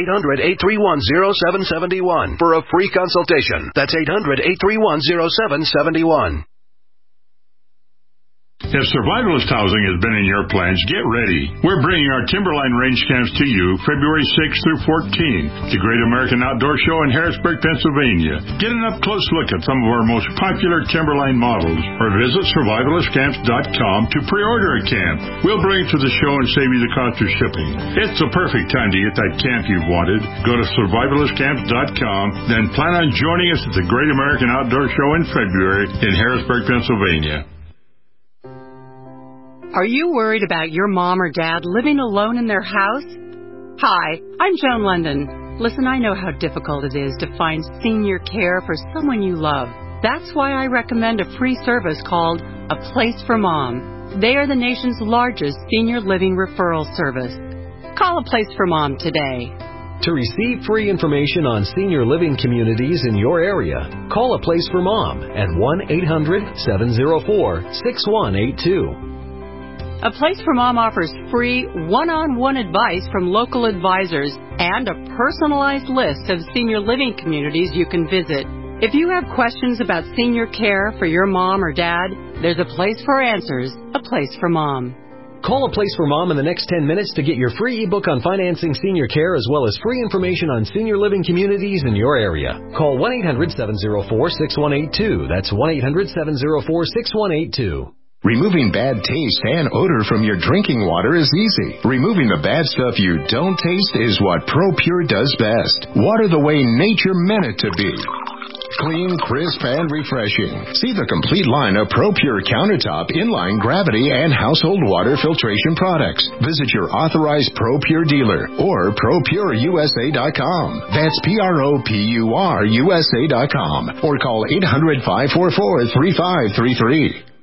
1-800-831-0771 for a free consultation. That's 800-831-0771. If survivalist housing has been in your plans, get ready. We're bringing our Timberline range camps to you February 6th through 14th, the Great American Outdoor Show in Harrisburg, Pennsylvania. Get an up-close look at some of our most popular Timberline models, or visit survivalistcamps.com to pre-order a camp. We'll bring it to the show and save you the cost of shipping. It's the perfect time to get that camp you've wanted. Go to survivalistcamps.com, then plan on joining us at the Great American Outdoor Show in February in Harrisburg, Pennsylvania. Are you worried about your mom or dad living alone in their house? Hi, I'm Joan London. Listen, I know how difficult it is to find senior care for someone you love. That's why I recommend a free service called A Place for Mom. They are the nation's largest senior living referral service. Call A Place for Mom today. To receive free information on senior living communities in your area, call A Place for Mom at 1-800-704-6182. A Place for Mom offers free one-on-one advice from local advisors and a personalized list of senior living communities you can visit. If you have questions about senior care for your mom or dad, there's a place for answers, A Place for Mom. Call A Place for Mom in the next 10 minutes to get your free ebook on financing senior care as well as free information on senior living communities in your area. Call 1-800-704-6182. That's 1-800-704-6182. Removing bad taste and odor from your drinking water is easy. Removing the bad stuff you don't taste is what ProPure does best. Water the way nature meant it to be. Clean, crisp, and refreshing. See the complete line of ProPure countertop, inline, gravity, and household water filtration products. Visit your authorized ProPure dealer or ProPureUSA.com. That's ProPureUSA.com. Or call 800-544-3533.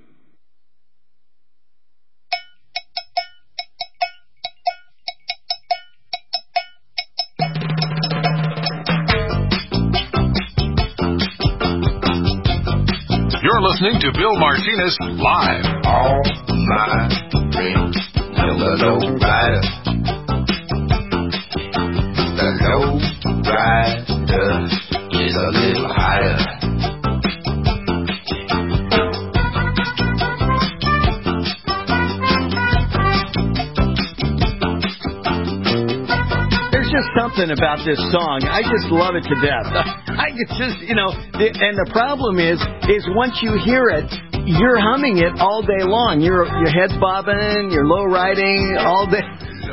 Listening to Bill Martinez live. All my dreams, the low rider. The low rider is a little higher. There's just something about this song. I just love it to death. I just, and the problem is once you hear it, you're humming it all day long. Your head's bobbing, you're low riding all day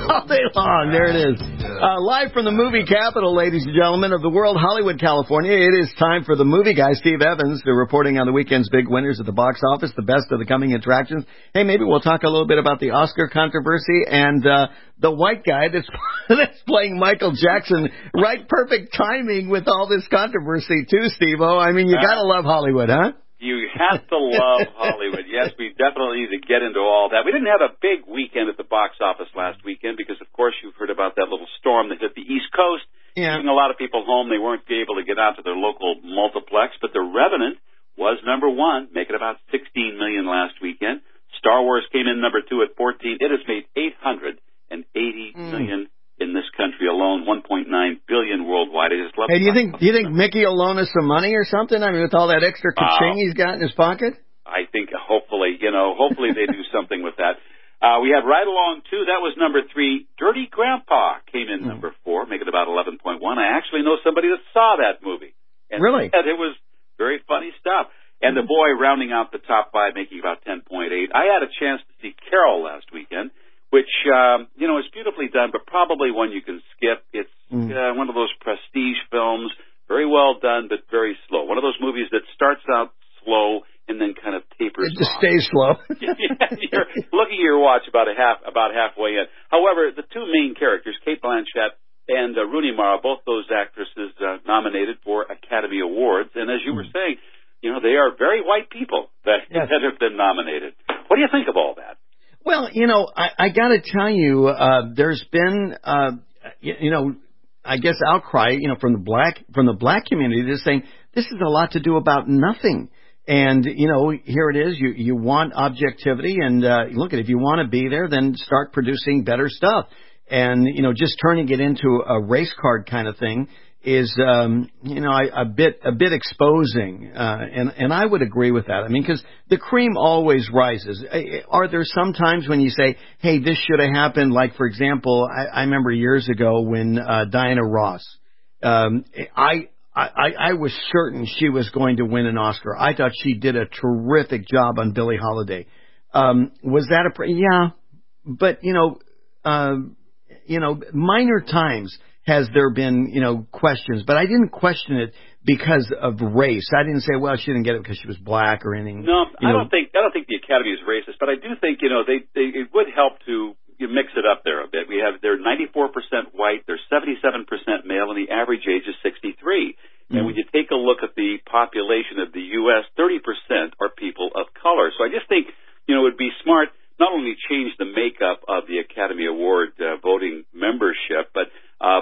long. There it is. Live from the movie capital, ladies and gentlemen, of the world, Hollywood, California. It is time for the movie guy, Steve Evans, reporting on the weekend's big winners at the box office, the best of the coming attractions. Hey, maybe we'll talk a little bit about the Oscar controversy and the white guy that's playing Michael Jackson. Right, perfect timing with all this controversy, too, Steve-O. I mean, you got to love Hollywood, huh? You have to love Hollywood. Yes, we definitely need to get into all that. We didn't have a big weekend at the box office last weekend because, of course, you've heard about that little storm that hit the East Coast. Yeah. Keeping a lot of people home. They weren't able to get out to their local multiplex, but The Revenant was number one, making about $16 million last weekend. Star Wars came in number two at 14. It has made $880 million in this country alone, $1.9 billion worldwide. Hey, do you think Mickey will loan us some money or something? I mean, with all that extra ka-ching he's got in his pocket? I think hopefully they do something with that. We had Ride Along 2. That was number 3. Dirty Grandpa came in number 4, making about 11.1. I actually know somebody that saw that movie. And really? It was very funny stuff. And The Boy rounding out the top 5, making about 10.8. I had a chance to see Carol last weekend, which, is beautifully done, but probably one you can skip. It's one of those prestige films, very well done, but very slow. One of those movies that starts out slow and then kind of tapers off. It just stays slow. You're looking at your watch about halfway in. However, the two main characters, Cate Blanchett and Rooney Mara, both those actresses nominated for Academy Awards. And as you were saying, they are very white people that have been nominated. What do you think of all that? Well, I got to tell you, there's been, I guess outcry, from the black community just saying this is a lot to do about nothing. And, here it is. You want objectivity. And look, if you want to be there, then start producing better stuff. And, just turning it into a race card kind of thing is a bit exposing, and I would agree with that. I mean, because the cream always rises. Are there some times when you say, hey, this should have happened? Like, for example, I remember years ago when Diana Ross, I was certain she was going to win an Oscar. I thought she did a terrific job on Billie Holiday. Was that yeah? But minor times has there been questions, but I didn't question it because of race. I didn't say, well, she didn't get it because she was black or anything. No, I don't think the Academy is racist, but I do think it would help to mix it up there a bit. They're 94% white, they're 77% male, and the average age is 63. And when you take a look at the population of the U.S., 30% are people of color. So I just think, it would be smart not only change the makeup of the Academy Award voting membership, but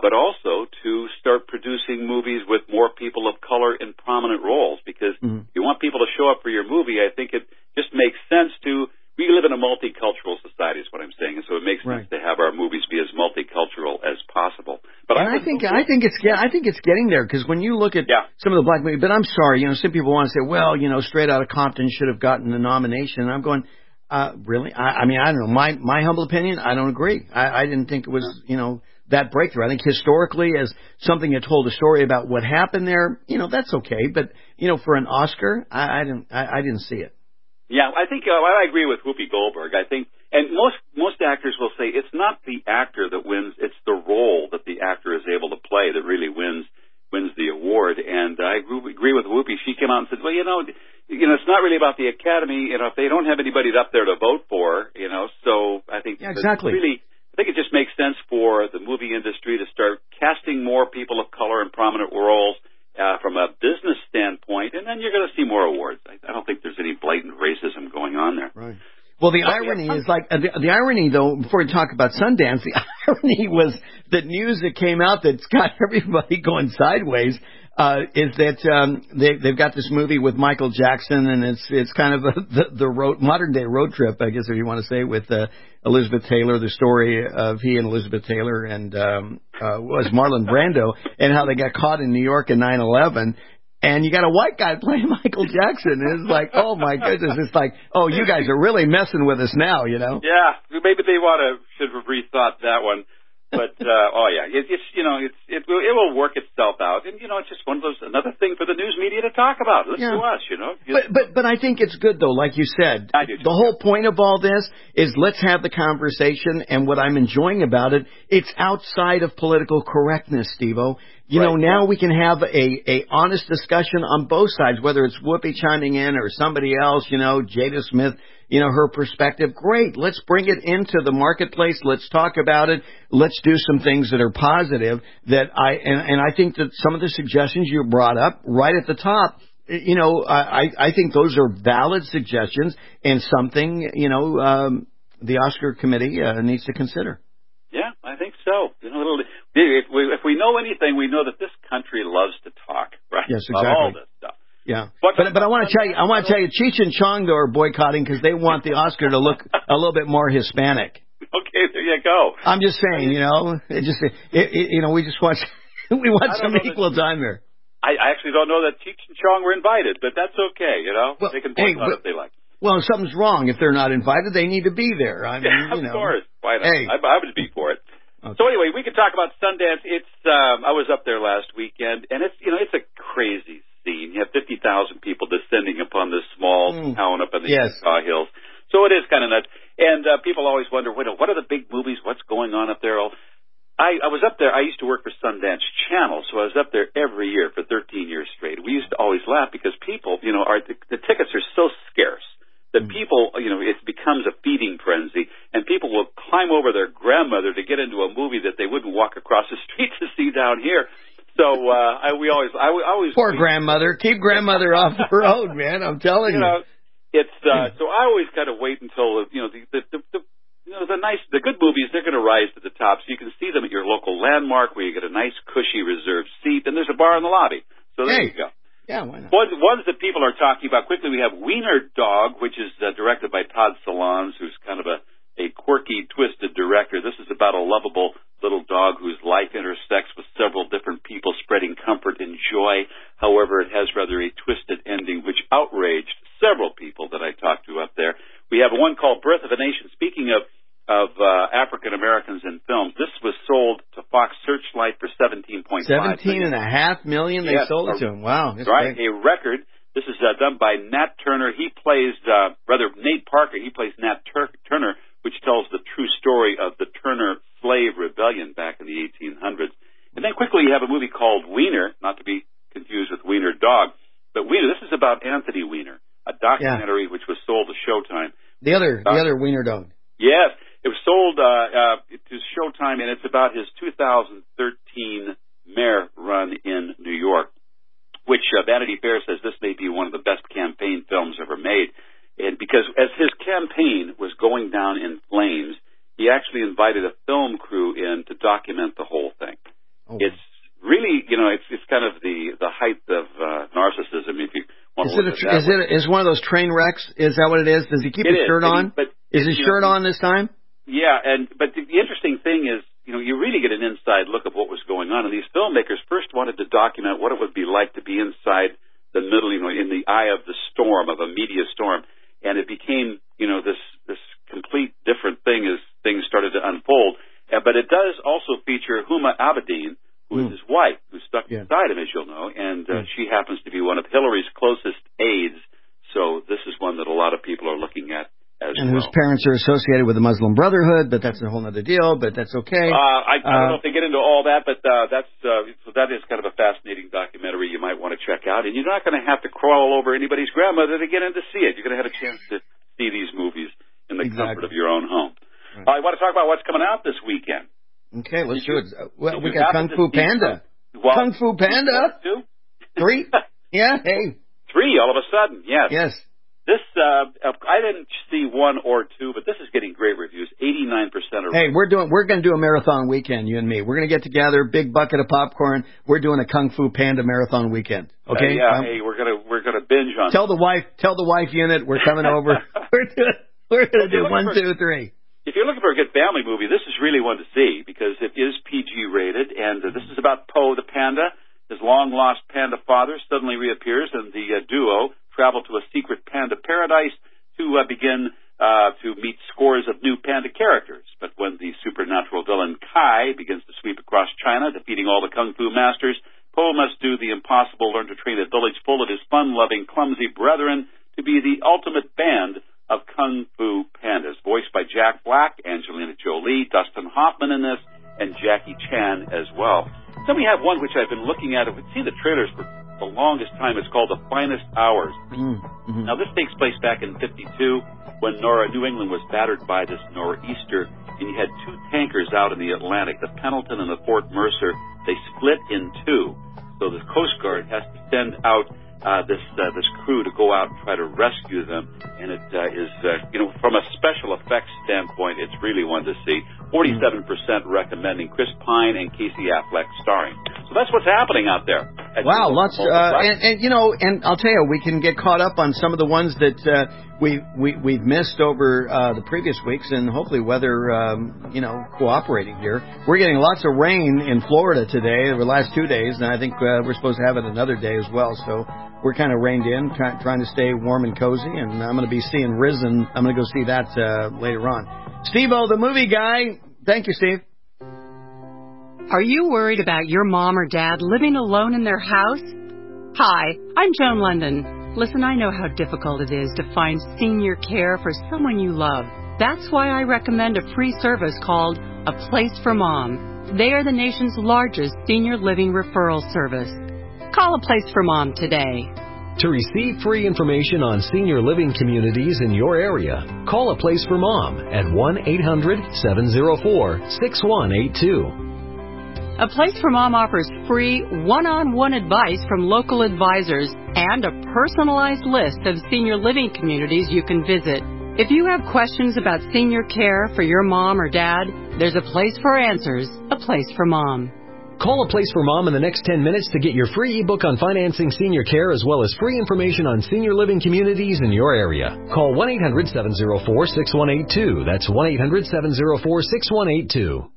also to start producing movies with more people of color in prominent roles. Because if you want people to show up for your movie, I think it just makes sense to. We live in a multicultural society, is what I'm saying, and so it makes sense to have our movies be as multicultural as possible. But I think it's getting there, because when you look at some of the black movies, but I'm sorry, some people want to say, well, Straight Outta Compton should have gotten the nomination, and I'm going, really? I mean, I don't know. My humble opinion, I don't agree. I didn't think it was, that breakthrough. I think historically, as something that told a story about what happened there, that's okay. But for an Oscar, I didn't see it. Yeah, I think I agree with Whoopi Goldberg. I think, and most actors will say it's not the actor that wins; it's the role that the actor is able to play that really wins the award. And I agree with Whoopi. She came out and said, well, it's not really about the Academy. If they don't have anybody up there to vote for, so I think exactly. I think it just makes sense for the movie industry to start casting more people of color in prominent roles. From a business standpoint, and then you're going to see more awards. I don't think there's any blatant racism going on there. Right. Well, the irony is the irony, though, before we talk about Sundance, the irony was that news that came out that's got everybody going sideways is that they've got this movie with Michael Jackson, and it's kind of the modern day road trip, I guess, if you want to say, with Elizabeth Taylor, the story of he and Elizabeth Taylor and was Marlon Brando, and how they got caught in New York in 9/11. And you got a white guy playing Michael Jackson. And it's like, oh my goodness. It's like, oh, you guys are really messing with us now, Yeah, maybe they should have rethought that one. But it will work itself out, and it's just one of those, another thing for the news media to talk about. Listen to us, But I think it's good though, like you said. I do too. The whole point of all this is let's have the conversation, and what I'm enjoying about it, it's outside of political correctness, Steve-O. Now we can have a honest discussion on both sides, whether it's Whoopi chiming in or somebody else, Jada Smith. Her perspective. Great. Let's bring it into the marketplace. Let's talk about it. Let's do some things that are positive. And I think that some of the suggestions you brought up right at the top, I think those are valid suggestions and something, the Oscar committee needs to consider. Yeah, I think so. If we know anything, we know that this country loves to talk, right? Yes, exactly. About all this stuff. Yeah, but I want to tell you, Cheech and Chong are boycotting because they want the Oscar to look a little bit more Hispanic. Okay, there you go. I'm just saying, we just want some equal time here. I actually don't know that Cheech and Chong were invited, but that's okay. Well, they can boycott if they like. Well, something's wrong if they're not invited. They need to be there. I mean, of course. Why not? Hey. I would be for it. Okay. So anyway, we could talk about Sundance. I was up there last weekend, and it's a crazy scene. You have 50,000 people descending upon this small town up in the Utah Hills. So it is kind of nuts. And people always wonder, what are the big movies? What's going on up there? I was up there. I used to work for Sundance Channel, so I was up there every year for 13 years straight. We used to always laugh because people, the tickets are so scarce that people, it becomes a feeding frenzy, and people will climb over their grandmother to get into a movie that they wouldn't walk across the street to see down here. So I always poor grandmother. Keep grandmother off the road, man. I'm telling you. It's so I always kind of wait until the good movies, they're going to rise to the top, so you can see them at your local landmark where you get a nice cushy reserved seat, and there's a bar in the lobby. So there you go. Yeah, why not? Ones that people are talking about quickly, we have Wiener Dog, which is directed by Todd Solondz, who's kind of a quirky, twisted director. This is about a lovable little dog whose life intersects with several different people spreading joy. However, it has rather a twisted ending, which outraged several people that I talked to up there. We have one called Birth of a Nation. Speaking of African Americans in films, this was sold to Fox Searchlight for $17.5 million. $17.5 million they sold it to him. Wow. That's right, great. a record. This is done by Nat Turner. He plays, Nate Parker, he plays Nat Turner, which tells the true story of the Turner slave rebellion back in the 1800s. And then quickly you have a movie called Wiener, not to be confused with Wiener Dog, but Wiener, this is about Anthony Weiner, a documentary which was sold to Showtime. The other Wiener Dog. Yes, it was sold to Showtime, and it's about his 2013 mayor run in New York, which Vanity Fair says this may be one of the best campaign films ever made. And because as his campaign was going down in flames, he actually invited a film crew in to document the whole thing. Oh. It's really, it's kind of the height of narcissism, if you want to look at that. Is one of those train wrecks? Is that what it is? Does he keep his shirt on? Is his shirt on this time? Yeah, but the interesting thing is, you really get an inside look of what was going on. And these filmmakers first wanted to document what it would be like to be inside the middle, in the eye of the storm, of a media storm. And it became, this complete different thing as things started to unfold. But it does also feature Huma Abedin, who is his wife, who's stuck beside him, as you'll know. And she happens to be one of Hillary's closest aides. So this is one that a lot of people are looking at. And whose parents are associated with the Muslim Brotherhood, but that's a whole other deal, but that's okay. I don't know if they get into all that, but so that is kind of a fascinating documentary you might want to check out. And you're not going to have to crawl over anybody's grandmother to get in to see it. You're going to have a chance to see these movies in the comfort of your own home. Right. I want to talk about what's coming out this weekend. Okay, let's do it. Well, we got Kung Fu Panda. Kung Fu Panda? 3? Yeah, hey. 3 all of a sudden, yes. Yes. This, I didn't see 1 or 2, but this is getting great reviews. 89% are. Hey, we're going to do a marathon weekend, you and me. We're going to get together, big bucket of popcorn. We're doing a Kung Fu Panda marathon weekend. Okay? Hey, we're gonna binge on. Tell the wife unit we're coming over. we're gonna do 1, 2, 3. If you're looking for a good family movie, this is really one to see because it is PG rated, and this is about Po the panda. His long-lost panda father suddenly reappears, and the duo travel to a secret panda paradise to begin to meet scores of new panda characters. But when the supernatural villain Kai begins to sweep across China, defeating all the kung fu masters, Po must do the impossible, learn to train a village full of his fun-loving, clumsy brethren to be the ultimate band of kung fu pandas. Voiced by Jack Black, Angelina Jolie, Dustin Hoffman in this, and Jackie Chan as well. Then we have one which I've been looking at. We've seen the trailers for the longest time. It's called The Finest Hours. Mm-hmm. Now, this takes place back in 52 when New England was battered by this nor'easter, and you had 2 tankers out in the Atlantic, the Pendleton and the Fort Mercer. They split in 2. So the Coast Guard has to send out this crew to go out and try to rescue them, and it is from a special effects standpoint, it's really one to see. 47% recommending, Chris Pine and Casey Affleck starring. So that's what's happening out there. Wow, lots, and I'll tell you, we can get caught up on some of the ones that we've missed over the previous weeks, and hopefully weather, cooperating here. We're getting lots of rain in Florida today, the last 2 days, and I think we're supposed to have it another day as well. So we're kind of reined in, trying to stay warm and cozy, and I'm going to be seeing Risen. I'm going to go see that later on. Steve-O, the movie guy. Thank you, Steve. Are you worried about your mom or dad living alone in their house? Hi, I'm Joan London. Listen, I know how difficult it is to find senior care for someone you love. That's why I recommend a free service called A Place for Mom. They are the nation's largest senior living referral service. Call A Place for Mom today. To receive free information on senior living communities in your area, call A Place for Mom at 1-800-704-6182. A Place for Mom offers free one-on-one advice from local advisors and a personalized list of senior living communities you can visit. If you have questions about senior care for your mom or dad, there's a place for answers, A Place for Mom. Call A Place for Mom in the next 10 minutes to get your free ebook on financing senior care as well as free information on senior living communities in your area. Call 1-800-704-6182. That's 1-800-704-6182.